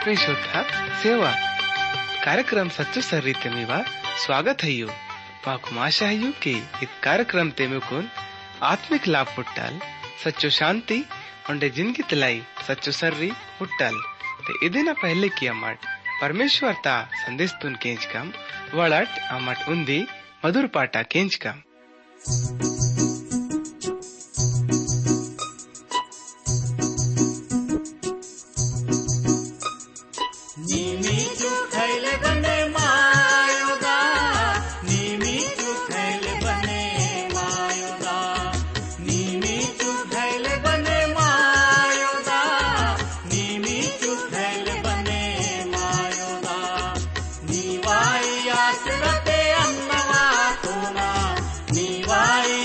आत्मीय श्रोता सेवा कार्यक्रम सच्चो सर्रीते मीवा स्वागत है यू माकु आशा है कि इस कार्यक्रम ते मुकुन आत्मिक लाभ पुट्टाल सच्चो शांति उंडे जिंदगी तलाई सच्चो सर्री पुट्टाल ते इदिना पहले की अमट परमेश्वर ता संदेश तुन केंच कम वड़ट अमट उन्दी मधुर पाटा केंच कम Why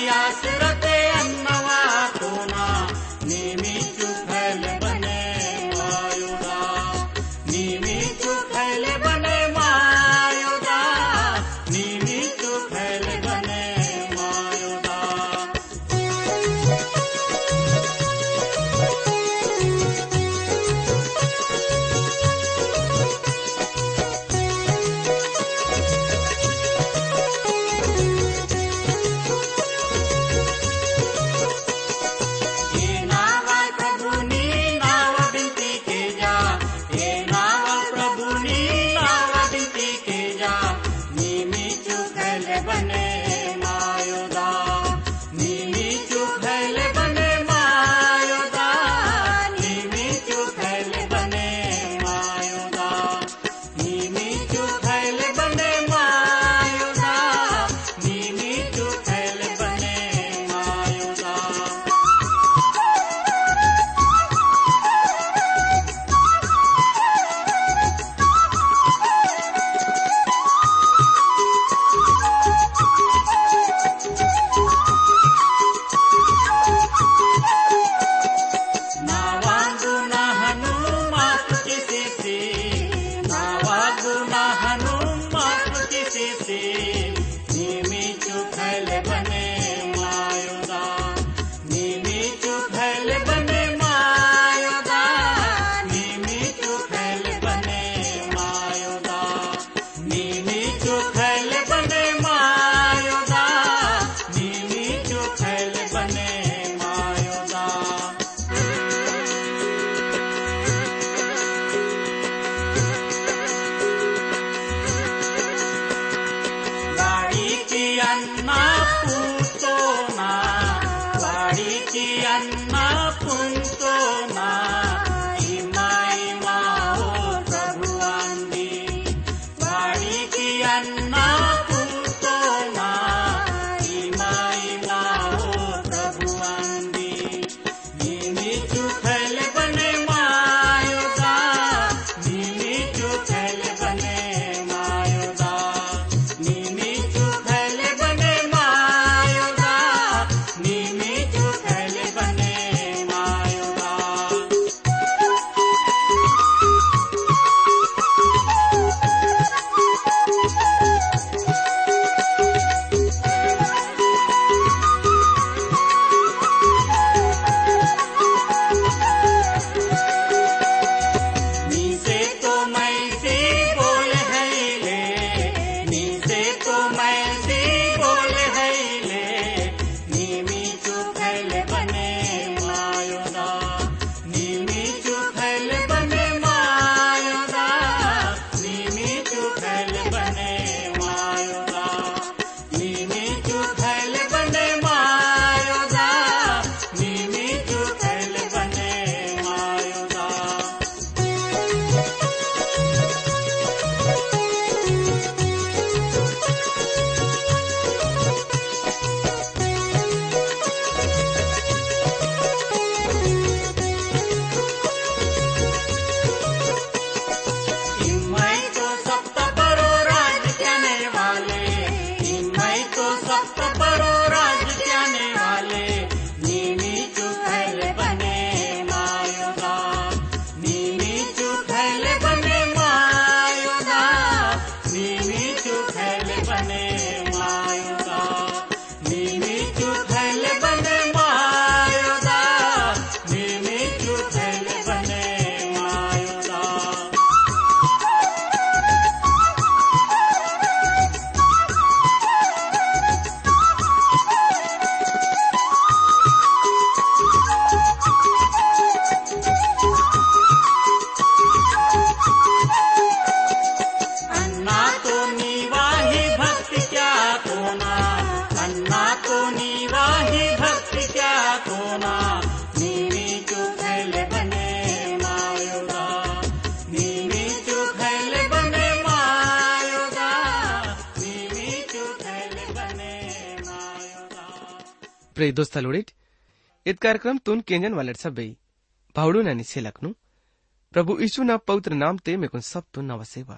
प्रिय दोस्तालोडीट इत कार्यक्रम तुन केंजन वाले सबै भावड़ू नानी सेलकनु प्रभु यीशु ना पवित्र नाम ते मेकुन सब तुन नवसेवा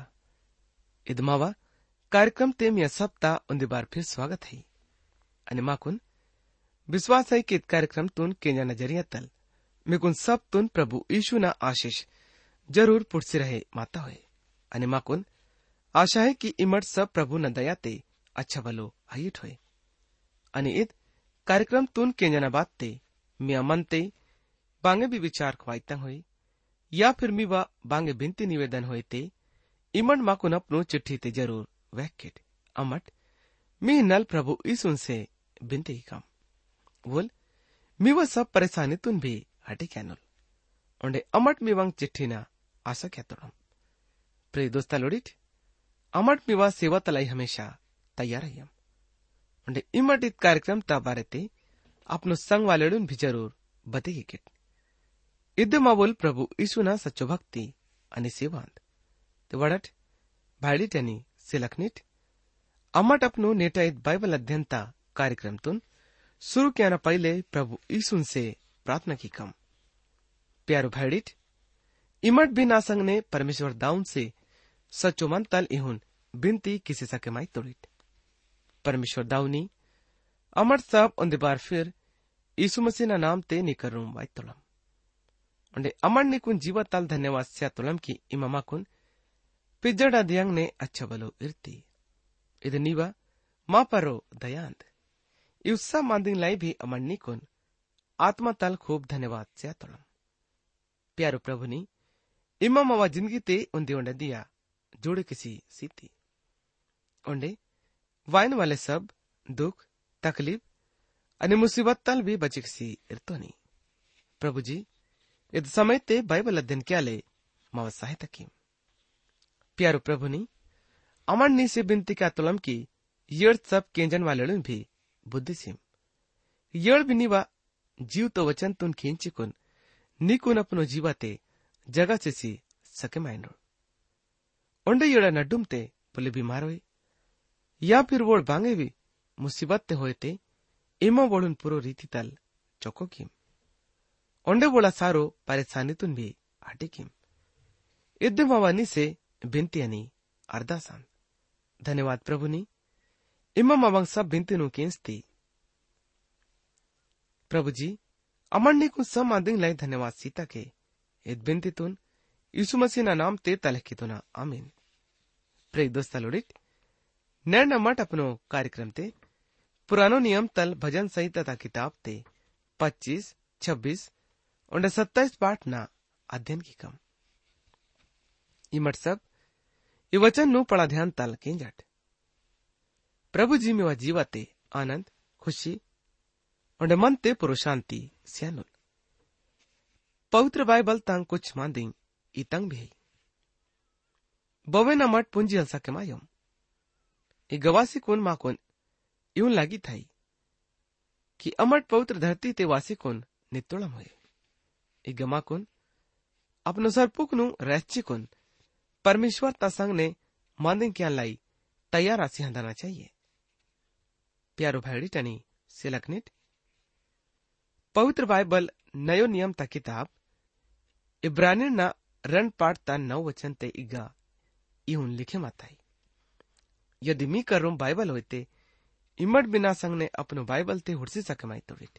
इदमावा कार्यक्रम ते मिया सप्ता उन्दी बार फिर स्वागत है अनि माकुन विश्वास है कि इत कार्यक्रम तुन केंजन नजरिया तल मेकुन सब तुन प्रभु यीशु ना आशीष जरूर पुटसी रहे माता होए अनि माकुन आशा है कि इमट सब प्रभु न दया ते अच्छा भलो हाइट होए अनि इत कार्यक्रम तुन केंजना बात ते मिया मन ते बांगे भी विचार खवाइता होए या फिर मीवा बांगे बिनती निवेदन होए ते इमन माकुन अपनो चिट्ठी ते जरूर वैकेट अमट मी नल प्रभु ईसुन से बिनती काम बोल मीवा सब परेशानी तुन भी हटे कैनुल ओंडे अमट मीवांग चिट्ठी ना आशा क्या तोड़म प्रिय दोस्ता लोडिट अमट मीवा सेवा तलाई हमेशा तैयार है ओंडे इमट इत कार्यक्रम ता बारे ते अपनो संग वालेडुन भी जरूर बतेगी किट इद्दे मावोल प्रभु यीशु ना सच्चो भक्ति अनि सेवांत ते वडट भाईडिट यानी सिलकनिट अमट अपनो नेटा इत बाइबल अध्ययनता कार्यक्रम तुन शुरू किया ना पहले प्रभु यीशु से प्रार्थना की कम प्यारो भाईडिट इमट भी नासंग ने परमेश्वर दाऊन से सच्चो मन तल इहुन बिनती किसी सके माई तोड़िट परमेश्वर दाऊनी अमर सब उन्दे बार फिर यीशु मसीह ना नाम ते निकरूं वाई तोलम उन्डे अमर निकुन जीवा तल धन्यवाद स्या तोलम की इमामा कुन पिज्जड़ा दियांग ने अच्छा बलो इरती इध नीवा माँ परो दयांद इउस्सा मांदिंग लाई भी अमर निकुन आत्मा तल खूब धन्यवाद स्या तोलम प्यारो प्रभु नी इमामा जिंदगी ते उन्दे उन्डे दिया जोड़े किसी सीती उन्डे वाइन वाले सब दुख तकलीफ अनि मुसीबत तल भी बचे किसी इरतोनी प्रभु जी इद समय ते बाइबल अध्ययन क्या ले मावा सहायता की प्यारो प्रभु नी अमन नी से बिनती का तुलम की यड़ सब केंजन वाले भी बुद्धि सिम यड़ भी नीवा जीव तो वचन तुन खींची कुन निकुन अपनो जीवाते जगह से सी सके माइनो ओंडे यड़ा नड्डुम ते बोले बीमार होए या फिर वोड़ बांगे भी मुसीबत ते होए ते इमा वोड़ुन पुरो रीति तल चौको किम ओंडे वोड़ा सारो परेशानी तुन भी हटे किम इद्दे मावानी से बिनती अनि अरदासान धन्यवाद प्रभु नी इमा मावांग सब बिनती नु केंसती प्रभु जी अमन ने कुछ सब मादिंग लाई धन्यवाद सीता के इत बिनती तुन यीशु मसीह ना नाम ते तलकी तुना आमीन प्रिय दोस्ता लोडिट नैन मठ अपनो कार्यक्रम ते पुरानो नियम तल भजन संहिता ता किताब ते 25, 26 और 27 पाठ ना अध्ययन की कम इमट सब ये वचन नु पड़ा ध्यान तल केंजट प्रभु जी में वह जीवाते आनंद खुशी और मन ते पुरो शांति स्यानुल पवित्र बाइबल तंग कुछ मांदिंग इतंग भी बवे न मठ पुंजी हलसा के मायम ई गवासी कोन माकोन यूं लागी थाई कि अमट पवित्र धरती ते वासी कोन नितोड़म हुए ई गमा कोन अपनो सरपुक नु रहची कोन परमेश्वर ता संग ने मांदिंग क्या लाई तैयार आसी हंदाना चाहिए प्यारो भाईडी टनी सिलकनिट पवित्र बाइबल नयो नियम ता किताब इब्रानी ना रन पाठ ता 9 वचन ते इगा यूं लिखे माताई यदि मी कर रूम बाइबल होते इमट बिना संग ने अपनो बाइबल ते हुड़सी सकमाई तोड़िट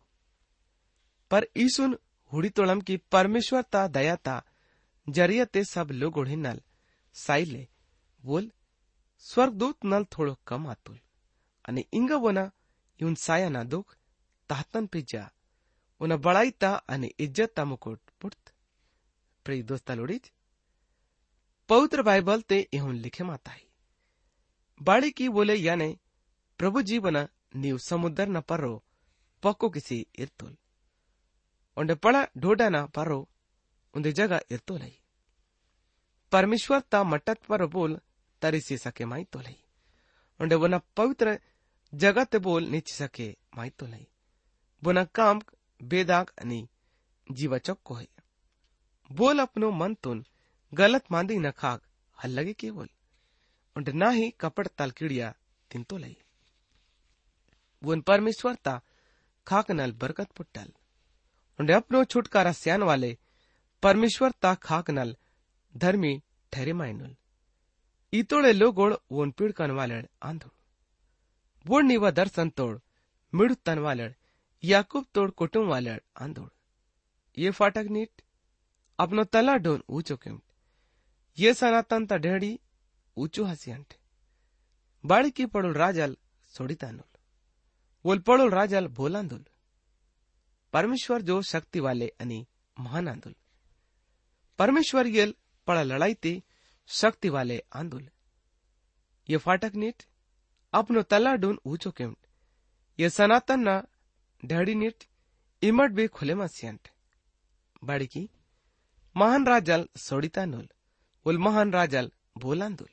पर ईसुन हुड़ी तोड़म की परमेश्वर ता दया ता जरिया ते सब लोग उड़ी नल साइले बोल स्वर्गदूत नल थोड़ो कम आतुल अने इंगा वना यून साया ना दुख ताहतन पिज्जा उना बड़ाई ता अने इज्जत ता मुकुट पुट प्रिय दोस्ता लोड़ीज पवित्र बाइबल ते इहुन लिखे माताई बाड़ी की बोले याने प्रभु जीवना नीव समुद्र न परो पक्को किसी इर्तुल उन्डे पड़ा ढोडा न परो उन्दे जगह इर्तुल है परमेश्वर ता मटत पर बोल तरी से सके माई तो लई उन्डे वना पवित्र जगह ते बोल नीच सके माई तो लई वना काम बेदाग अनि जीवा चक्को है बोल अपनो मन तुन गलत मांदी न खाक हल लगे के बोल उन्डे ना ही कपड़ तल किड़िया तिन तो लई वन परमेश्वर ता खाक नल बरकत पुट्टल उंडे अपनो छुटकारा स्यान वाले परमेश्वर ता खाक नल धर्मी ठहरे मायनुल इतोड़े लोगोड़ वोन पीड़ कन वाले आंधो बोड़ नीवा दर्शन तोड़ मिड़ तन वाले याकूब तोड़ कुटुम वाले आंधोड़ ये फाटक नीट अपनो तला डोन ऊंचो क्यों ये सनातन ता ढेड़ी ऊंचो हसियंट बाड़ी की पड़ुल राजल सोड़ीतानुल वोल पड़ुल राजल भोलांदुल परमेश्वर जो शक्ति वाले अनि महान आंदुल परमेश्वर येल पड़ा लड़ाई ते शक्ति वाले आंदुल ये फाटक नीट अपनो तला डून ऊंचो क्यों ये सनातन ना ढेड़ी नीट इमट भी खुले मसियंट बाड़ी की महान राजल सोड़ीतानुल वोल महान राजल भोलांदुल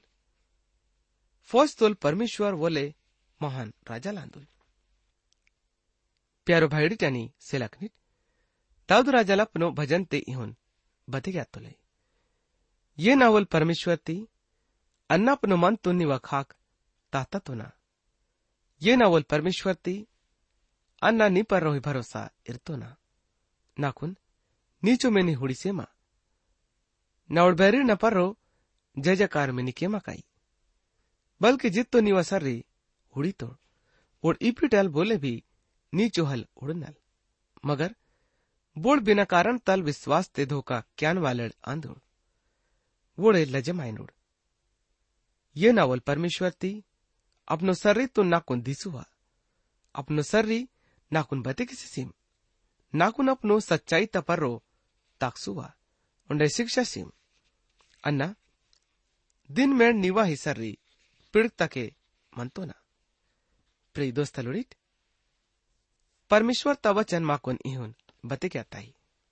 फौजतुल परमेश्वर वोले महान राजल आंदुल प्यारो भाईडी टानी सेलकनिट दाऊद राजल अपनो भजन ते इहुन बते गया तुले ये नावल परमेश्वर ती अन्ना अपनो मन तुन्नी व खाक ताता तुना ये नावल परमेश्वर ती अन्ना नी पर रोही भरोसा इरतोना नाकुन नीचो में नी हुड़ी सेमा नवड़ बैरी न पर रो जय जयकार में निकेमा काई बल्कि जित्तो नीवा सर्री हुड़ी तोड़ और इपिटल बोले भी नीचो हल उड़नल मगर बोड़ बिना कारण तल विश्वास ते धोखा क्यान वालड़ आंधोड़ वोड़े लजमायनोड़ ये नावल परमेश्वर ती अपनो सर्री तो नाकुन दिसुआ अपनो सर्री नाकुन बते किसी सिम नाकुन अपनो सच्चाई तपरो ताकसुआ उंडे शिक्षा सिम अन्ना दिन में निवा ही सर्री पिड़ता के मनतो ना प्रिय दोस्त लुड़िट परमेश्वर ता वचन माकुन इहुन बते क्या ताई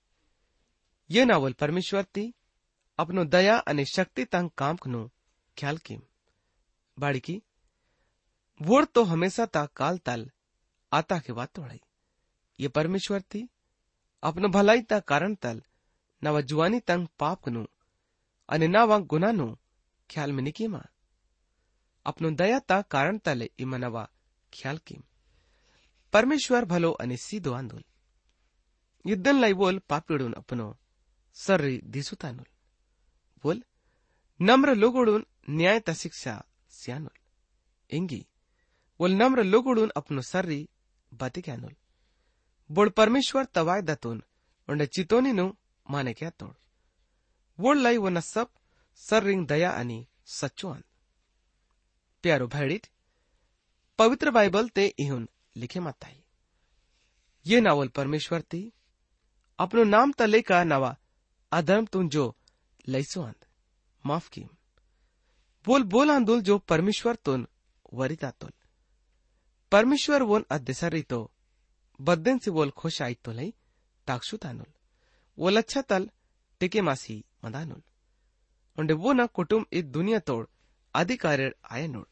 ये नावल परमेश्वर ती अपनो दया अने शक्ति तंग काम कनु ख्याल किम बाड़ी की वोड़ तो हमेशा ता काल ताल आता के बात तोड़ाई ये परमेश्वर ती अपनो भलाई ता कारण तल नवा जुआनी तंग पाप कनु अने नावा गुनानु ख्याल में निकीमा अपनो दया ता कारण तले इमनवा ख्याल किम परमेश्वर भलो अने सीधो आंदुल युद्धन लाई बोल पापिड़ून अपनो सर्री दिसुतानुल बोल नम्र लोगोड़ून न्याय ता शिक्षा स्यानुल इंगी बोल नम्र लोगोड़ून अपनो सर्री बतिक्यानुल बोल परमेश्वर तवाय दतुन उंडे चितोनी नु माने क्या तोड़ बोल लाई वो न सब सर्रिंग दया अनि सच्चो आंद प्यारो भाईडिट पवित्र बाइबल ते इहुन लिखे माताई ये नावल परमेश्वर ती अपनो नाम तले का नवा अधर्म तुम जो लैसो आंद माफ की बोल बोल आंदुल जो परमेश्वर तुन वरिता तुल परमेश्वर वोन अध्यसरी तो बद्दन से बोल खुश आई तो लई ताक्षु तानुल वो लच्छा तल टिके मासी मदानुल उंडे वो न कुटुम इ दुनिया तोड़ अधिकारेड आया नोड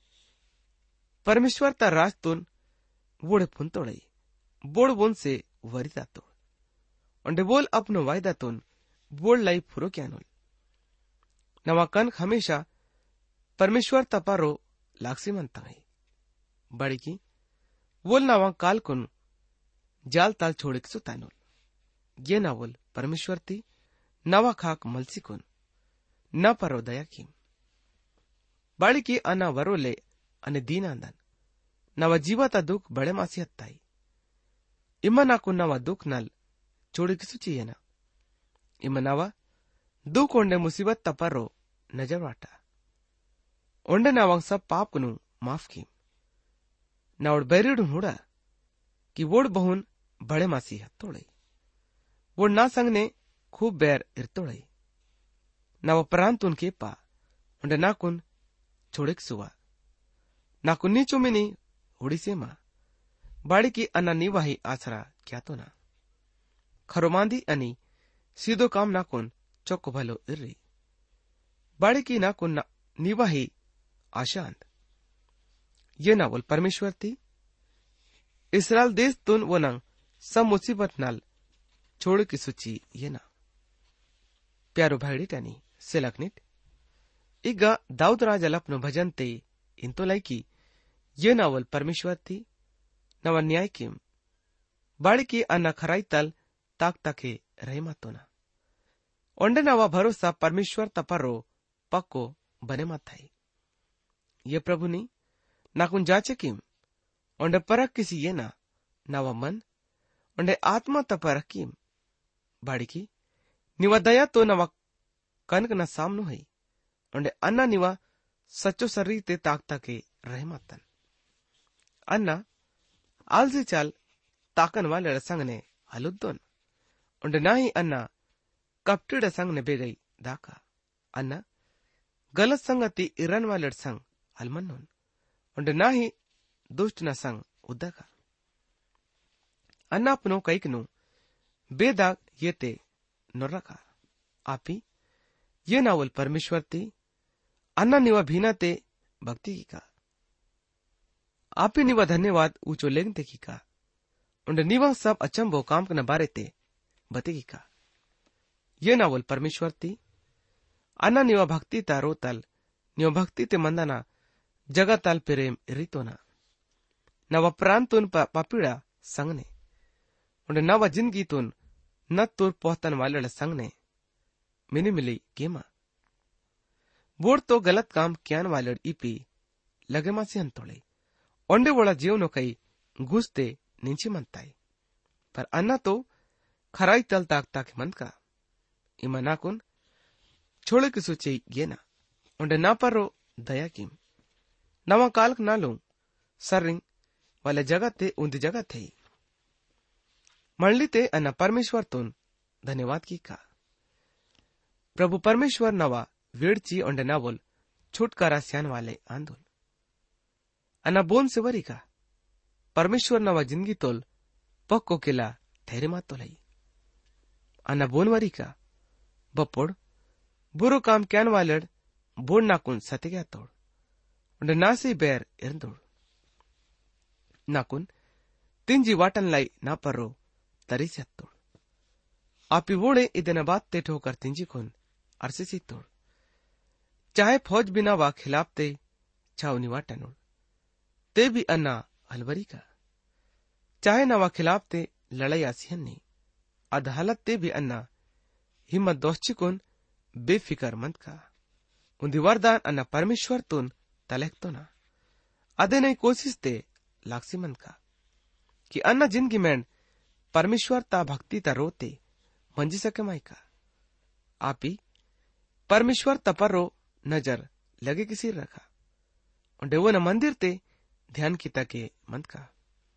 परमेश्वर ता राज तुन वोड़े फुन तोड़ई बोड़ बोन से वरिता तोड़ उंडे बोल अपनो वायदा तुन बोड़ लाई फुरो क्यानुल नवा कन हमेशा परमेश्वर तपारो लाक्सी मनता है बड़ी की बोल नवा काल कुन जाल ताल छोड़े सुतानुल ये नावल परमेश्वर ती नवा खाक मलसी कुन न परो दया की बाड़ी की अना वरोले अने दीनांदन नवा जीवता दुख बड़े मासी हत्ताई इमा नाकु नवा दुख नल छोड़ी किसु चाहिए ना इमा नवा दुख ओंडे मुसीबत तपरो नजर वाटा ओंडे नवा सब पाप कुनु माफ की नावड़ बैरिड हुड़ा कि वोड़ बहुन बड़े मासी हत्तोड़े वोड़ ना संग ने खूब बैर इरतोड़े नवा प्रांत उनके पा उंडे नाकुन छोड़ेक सुवा नाकुन नीचो मिनी हुड़ी से मां बाड़ी की अना निवाही आसरा क्या तो ना खरोमांदी अनि सीधो काम नाकुन चौको भलो इर्री बाड़ी की नाकुन निवाही आशांत ये नावल परमेश्वर ती इसराइल देश तुन वो नंग सब मुसीबत नाल छोड़ की सूची ये ना प्यारो भाईडी टानी सेलकनिट इगा दाऊद राजल अपनो भजन ते इंतो लाई की ये नावल परमेश्वर ती नवा न्याय किम ಬಾಳಿಕೆ ಅನ್ನ ಖರಾಯ್ತಲ್ ತಾಕ್ ತಾಕೆ ರಹಮತೋನ ಒಂಡೆ ನವ ಭರೋಸಾ परमेश्वर तपरो पक्को बने माथाई ये प्रभु नी नाकुन जाचे किम ओंडे परक किसी ये ना नवा मन ओंडे आत्मा तपर किम बाड़िकी निवा दया तो नवा कनक न सामनु है ओंडे अन्ना निवा सच्चो शरीर ते ताकता के रहमतन अन्ना आलसी चाल ताकन वाले संग ने हलुद्दोन ओंडे ना ही अन्ना कपटिड संग ने बेगई दाका अन्ना गलत संगति इरन वाले संग अलमन्नोन ओंडे ना ही दुष्ट न संग उद्दका अन्ना अपनो कैकनु बेदाग ये ते नोरका आपी ये नावल परमेश्वर ती अन्ना निवा भीना ते भक्ति की का आपी निवा धन्यवाद ऊंचो लेगते की का उंडे निवा सब अचंबो काम के न बारे ते बतेगी का ये नावल परमेश्वर ती अन्ना निवा भक्ति तारो तल निवा भक्ति ते मंदाना जगा ताल प्रेम रितोना नवा प्रांतुन पापीड़ा संगने उंडे नवा जिंदगी तुन न तुर पोहतन वाले संगने मिनी मिली गेमा बोर्ड तो गलत काम क्यान वाले इपी लगे मासी हंतोड़े ओंडे वोड़ा जीवनो कई घुसते निंची मनताई पर अन्ना तो खराई तल ताक ताक मन का इमा नाकुन छोड़े की सोचे ये ना ओंडे ना परो दया किम नवा कालक ना लूं सर्रिंग वाले जगह ते उन्दी जगह थे मंडली ते अन्ना परमेश्वर तुन धन्यवाद की का प्रभु परमेश्वर नवा वेड़ची ओंडे ना बोल छुटकारा स्यान वाले आंदोल अन्ना बोन से वरी का परमेश्वर नवा जिंदगी तोल पक्को किला ठहरे मात तो लई अन्ना बोन वरी का बपोड़ बुरो काम क्यान वाले बोड़ नाकुन सते गया तोड़ उंडे नासी बैर इरंदोड़ नाकुन तिंजी वाटन लाई ना पर्रो तरी से तोड़ आपी वोड़े इदन बात ते ठोकर तिंजी कुन अरसी तोड़ चाहे फौज बिना वा खिलाफ ते छावनी वाटनोड़ ते भी अन्ना अलवरी का चाहे ना वा खिलाफ ते लड़ाई आसियन्नी अदालत ते भी अन्ना हिम्मत दोस्ची कुन बेफिकर मंद का उन्दी वरदान अन्ना परमेश्वर तुन तलेख तो ना अदे नई कोशिश ते लाक्सी मंद का कि अन्ना जिंदगी में परमेश्वर ता भक्ति ता रोते मंजी सके माई का आपी परमेश्वर तपरो नजर लगे किसी रखा उन्डे वो न मंदिर ते ध्यान की तके मंद का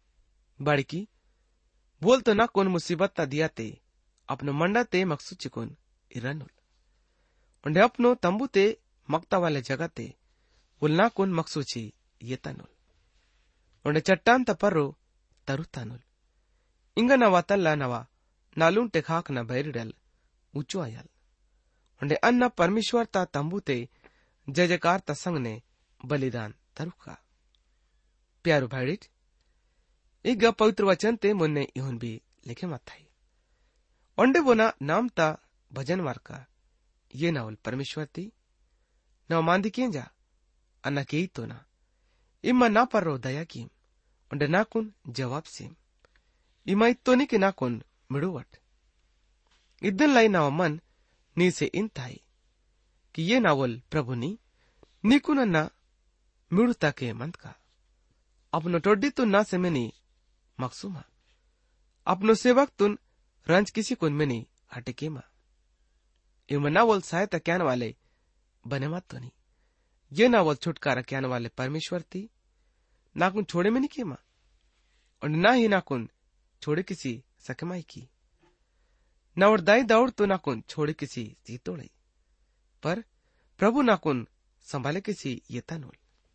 बाड़की बोल तो ना कौन मुसीबत ता दिया ते अपनो मंडा ते मकसूद चिकुन इरनुल उन्डे अपनो तंबू ते मक्ता वाले जगह ते उल ना कौन मकसूची ये तनुल उन्डे चट्टान तपरो तरु तनुल इंगा नवा तल्ला नवा नालून ते खाक न बैरिडल ऊंचो आयल उन्डे अन्ना परमेश्वर ता तंबू ते जय जयकार ता संग ने बलिदान तरुका प्यारो भाईडिट इग पवित्र वचन ते मुन्ने इहुन भी लिखे मत थाई ओंडे बोना नाम ता भजन वारका ये नावल परमेश्वर ती नव मांदी केंजा अन्ना के तो ना इम्मा ना पर्रो दया कीम ओंडे नाकुन जवाब सेम इमा इत्तोनी के नाकुन मिड़ुवट इद्दन लाई नव मन नी से इन थाई कि ये नावल प्रभु नी कुन अन्ना मिड़ुता के मंद का अपनो टोड्डी तुन ना से मैंने मकसूमा अपनो सेवक तुन रंज किसी कुन मैंने हटे केमा इमा नावल सहायता क्यान वाले बने मत तो नहीं ये नावल छुटकारा क्यान वाले परमेश्वर थी नाकुन छोड़े में नहीं केमा और ना ही नाकुन छोड़े किसी सकमाई की नावर दाई दाउड़ तो नाकुन छोड़े किसी जीतोड़े पर प्रभु नाकुन संभाले किसी ये तनुल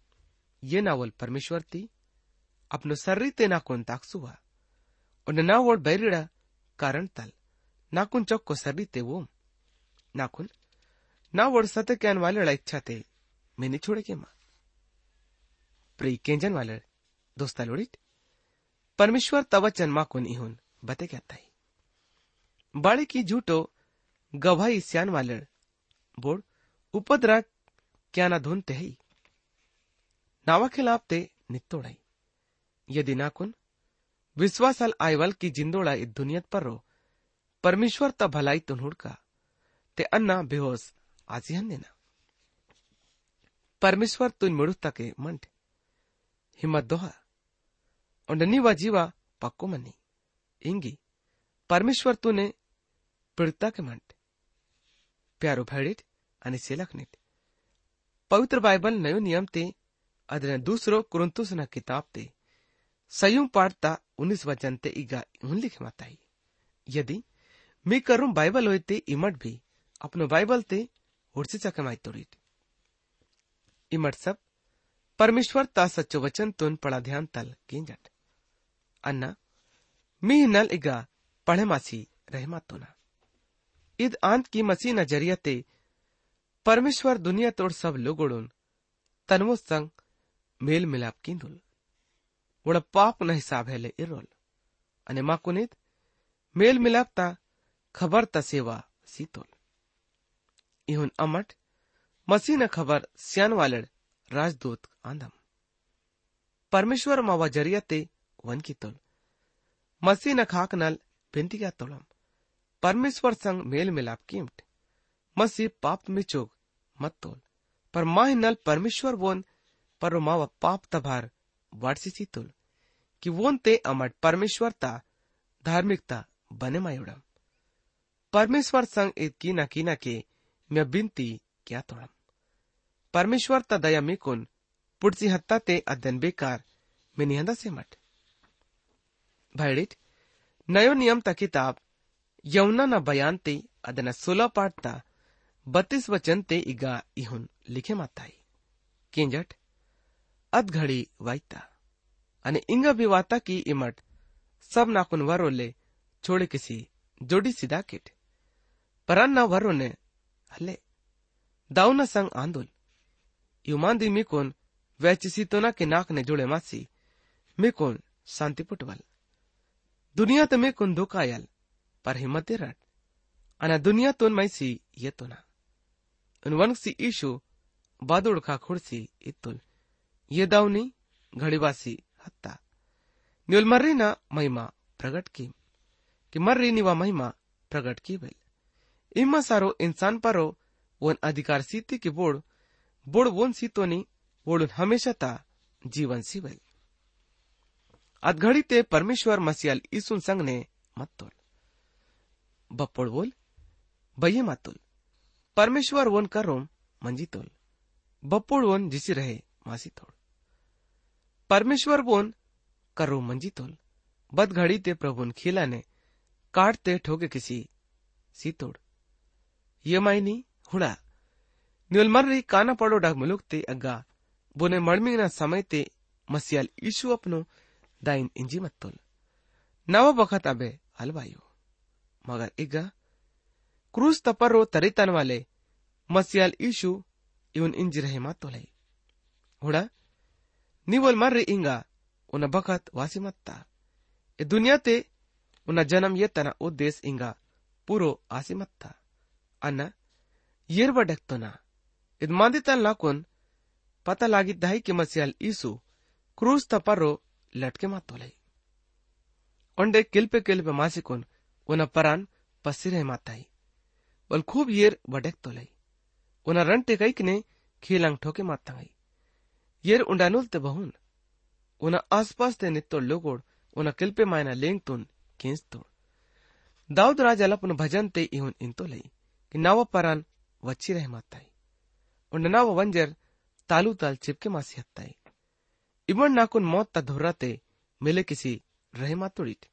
ये नावल परमेश्वर थी अपनो सर्री ते नाकुन ताकसुआ और नावड़ बैरिड़ा कारण तल नाकुन चौको सर्री ते वो नाकुन नावड़ सत्य क्यान वाले इच्छा ते मैंने छोड़े के मां प्री केंजन वाले दोस्ता लोड़िट परमेश्वर तवचन माकुन इहुन बते कहता है बाड़ी की झूठो गवाही स्यान वाले बोड़ उपद्रा क्या ना धुन ते ही नावा खिलाफ ते नित्तोड़ाई यदि नाकुन विश्वासाल आयवल की जिंदोड़ा इस दुनियात पर रो परमेश्वर ता भलाई तुन हुड़का ते अन्ना बेहोश आजी हन्नेना परमेश्वर तुन मुड़ुता के मंट हिम्मत दोहा उंडनी वा जीवा पक्को मनी इंगी परमेश्वर तूने पीड़ता के मंट प्यारो भैडिट आणि सेलखनीट पवित्र बाइबल नयो नियम ते अदने दूसरो कुरुंतुस ना किताब ते सयूं पाठता 19 वचन ते इगा उन लिखे माताई यदि मी करूं बाइबल होते इमट भी अपनो बाइबल ते उड़सी चके माई तोड़ीट इमट सब परमेश्वर ता सच्चो वचन तुन पड़ा ध्यान तल किंजट अन्ना मी नल इगा पढ़े मासी रहे मातोना इद आंत की मसीह न जरियते परमेश्वर दुनिया तोड़ सब लोगोड़ून तनवो संग मेल मिलाप किंदुल वोड़ पाप न हिसाब हेले इरोल अने माकुनित मेल मिलाप ता खबर ता सेवा सीतोल इहुन अमट मसीह न खबर स्यान वालड़ राजदूत आंदम परमेश्वर मावा जरियते वन की तोल मसीह न खाक नल बिंती का तोलम परमेश्वर संग मेल मिलाप कीमट मसीह पाप में चोग मत तोल पर माह नल परमेश्वर वोन पर मावा पाप तभार वाटसी तोल कि वोन ते अमट परमेश्वर ता धार्मिकता बने मायोड़म परमेश्वर संग एक कीना के मैं बिनती क्या तोड़म परमेश्वर ता दया मिकुन पुड़सी हत्ता ते अदन बेकार में निहंदा से मट भैडिट नयो नियम ता किताब यमुना न बयान ते अदना 16 पाठ ता 32 वचन ते इगा इहुन लिखे माताई किंजट अद घड़ी वाइता अने इंगा विवाता की इमट सब नाकुन वरोले छोड़े किसी जोड़ी सीधा किट परन्ना वरो ने हले दाउना संग आंदोल युमांदी मिकोन वैचिसितोना के नाक ने जोड़े मासी मिकोन शांति पुटवल दुनिया तो मिकोन दुखायल पर हिम्मत रट अना दुनिया तोन मैसी ये तो ना उन वंशी ईशु बादुड़ खा खुड़सी इतुल ये दाउनी घड़ीवासी हत्ता न्युल मर्री ना महिमा प्रगट की कि मर्री निवा महिमा प्रगट की बेल इम्मा सारो इंसान परो वन अधिकार सीती की बोड़ वोन सीतोनी वोड़ुन हमेशा ता जीवन सी बेल अधघड़ी ते परमेश्वर मसियल ईसुन संग ने मत तोल बप्पोड़ बोल बये मत तोल परमेश्वर वोन करोम मंजी तोल बप्पोड़ वोन जिसी रहे मासी तोड़ परमेश्वर वोन करो मंजी तोल बद घड़ी ते प्रभुन खीला ने काटते ठोके किसी सी तोड़ ये मायनी हुड़ा न्युल मर्री काना पड़ो डाग मुलुक ते अग्गा बोने मड़मी ना समय ते मसियल ईशु अपनो दाइन इंजी मत तोल नवा बखत अबे हलवायो मगर इगा क्रूस तपरो तरितन वाले मसियल ईशु इवन इंजी रहे मत तोलाई हुड़ा निवल मर्री इंगा उन बखत वासी मत्ता ए दुनिया ते उन जन्म ये तना उद्देश इंगा पूरो आसी मत्ता अन्ना येर बडकतो ना इद मांदितल लाकुन पता लागी दाई के मसियल ईसु क्रूस तपरो लटके मत तोलाई ओंडे किल्पे मासिकुन उन परान पसिरे माताई बल खूब येर बडक तोलाई उन रंटे कईकने खीलंग ठोके माताई येर उंडानुल ते बहुन उन आसपास ते नित्तो लोगोड़ उन किल्पे मायना लेंग तुन खींच तोड़ दाऊद राजा लपन भजन ते इहुन इंतो लई कि नाव परान वच्ची रहे माताई उंड नाव वंजर तालू ताल चिपके मासी हत्ताई इमन नाकुन मौत ता धुर्राते मिले किसी रहे मातुड़ीट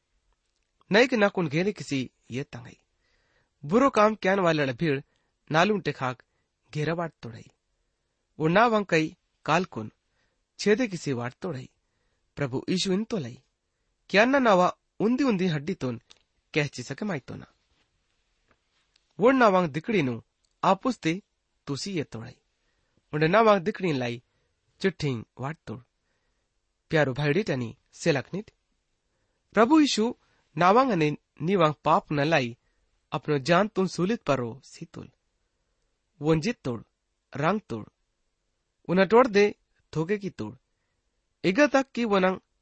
नई के नाकुन घेरे किसी ये तंगई बुरो काम क्यान वाले भीड़ नालून टेखाक घेरा वाट तोड़ई वो ना वंकई कालकुन छेदे किसी वाट तोड़ई प्रभु ईशु इन तो लई क्या ना नावा उन्दी उन्दी हड्डी तोन कहची सके माई तो ना वो नावांग दिकड़ी नु आपुस्ते तुसी ये तोड़ई उन्हें नावांग दिकड़ी लाई चिट्ठिंग वाट तोड़ प्यारो भाईडी टनी सेलकनिट प्रभु यीशु नावांग ने नीवांग पाप न लाई अपनो जान तुम सूलित परो सीतुल वंजित तोड़ रंग तोड़ उन्हें तोड़ दे थोगे की तोड़ इगा तक की वनंग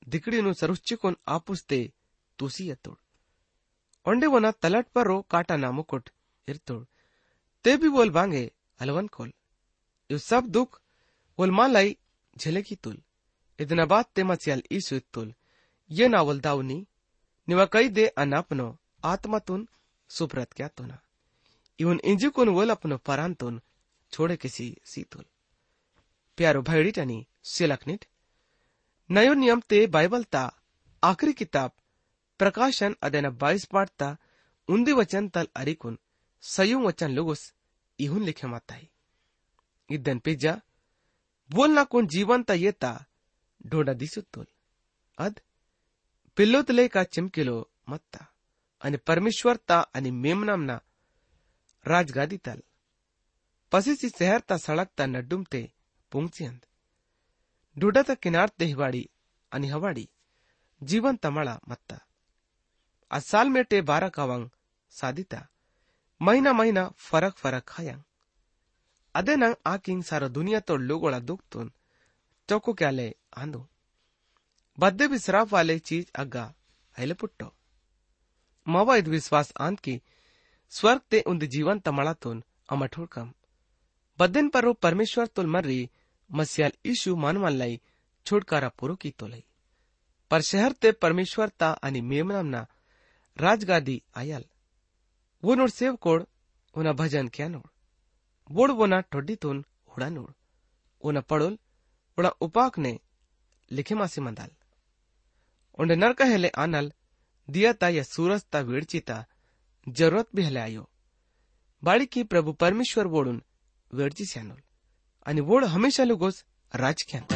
ದಿಕ್ಕಡಿನು ಸರುಚ್ಚಿಕೊಂಡ್ ಆಪುಸ್ತೆ ತುಸಿ ಎತ್ತೋಡ್ ಒಂಡೆ ಒನ ತಲಟ್ ಪರ್ರೋ ಕಾಟನ ಮುಕುಟ್ ಇರ್ತೋಡ್ ते भी बोल बांगे अलवन कोल यु सब दुख वोल मालाई झेलेकी तुल इतना बात ते मसियाल ईसु तुल ये नावल दावनी निवा कई दे अनापनो आत्मा तुन सुप्रत क्या तुना इवन इंजु कोन वोल अपनो परान तुन छोड़े किसी सीतुल प्यारो भाईडी टनी सिलकनिट नयो नियम ते बाइबल ता आखिरी किताब प्रकाशन अदेना 22 पाठता उन्दी वचन तल अरिकुन सयू वचन लुगुस इहुन लिखे माताई इदन पिज्जा बोलना कोण जीवंत येता ढोडा दिसुतोल अद पिल्लोतले का चिमकिलो मत्ता आणि परमेश्वरता आणि मेमनामना राजगादी तल पसीसी शहरता सड़कता नड्डुमते पुंगचियंद ढोडाता किनारते हिवाड़ी आणि हवाड़ी जीवंत मळा मत्ता आ साल मेटे 12 कावंग सादिता महीना महीना फरक फरक खायांग अदे नंग आकिंग सारा दुनिया तो लोगोड़ा दुखतुन चौको क्याले आंदो बद्दे भी सराफ वाले चीज अग्गा हैले पुट्टो मावा इद विश्वास आंद की स्वर्ग ते उन्द जीवन तमड़ातुन अमठोड़कम बद्दन पर परमेश्वर तुल मर्री मस्याल ईशु मानवान लाई छुटकारा पुरो की तो लई पर शहर ते परमेश्वर ता आणि मेमनामना राजगादी आयल वो नोड सेव कोड उना भजन क्या नोड बोड वोना ठोड्डी तुन उड़ा नोड उना पड़ोल उड़ा उपाक ने लिखे मासी मंदाल उन्हें नरका हेले आनल दिया ता या सूरज ता वेड़चीता जरूरत भी हेले आयो बाड़ी की प्रभु परमेश्वर बोडून वेड़ची स्यानोल आणि वोड हमेशा लोगोस राजख्यान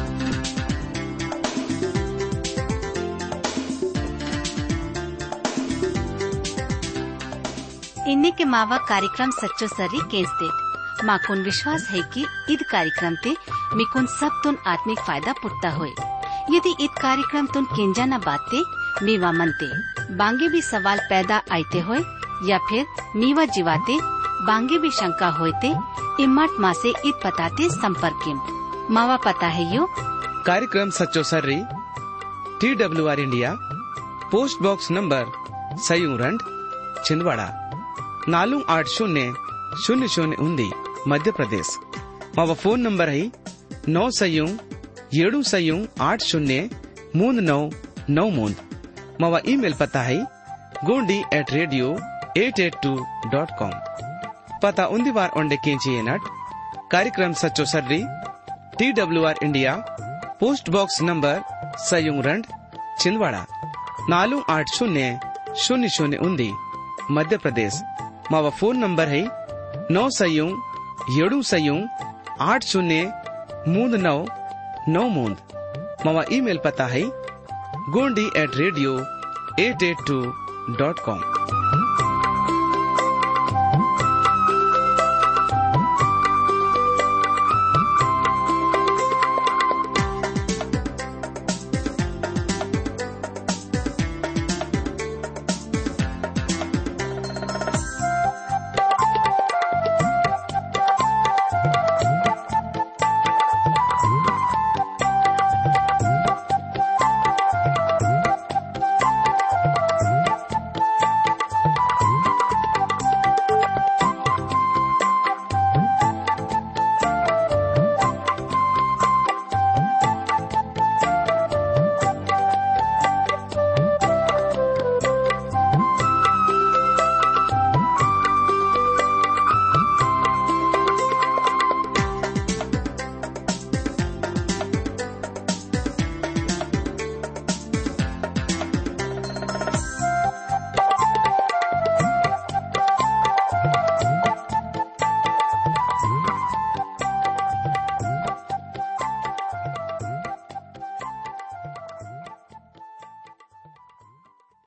इन्ने के मावा कार्यक्रम सच्चो सर्री केंसते माकुन विश्वास है कि ईद कार्यक्रम ते मिकुन सब तुन आत्मिक फायदा पुट्टा होए यदि ईद कार्यक्रम तुन केंजा न बाते मीवा मनते बांगे भी सवाल पैदा आते होए या फिर मीवा जीवाते बांगे भी शंका होते इम्मत माँ से ईद पताते संपर्क मावा पता है यो कार्यक्रम सच्चो सर्री TWR India post box number सयूरंड छिंदवाड़ा 4800 मध्य प्रदेश मावा फोन नंबर है 9 मावा ईमेल पता है gondi@radio882.com पता उन्दी बार ओंडे केंची नट कार्यक्रम सच्चो सर्री TWR India post box number सयूरंड छिंदवाड़ा 4800 मध्य प्रदेश मावा फोन नंबर है 9 मावा ईमेल पता है gondi@radio882.com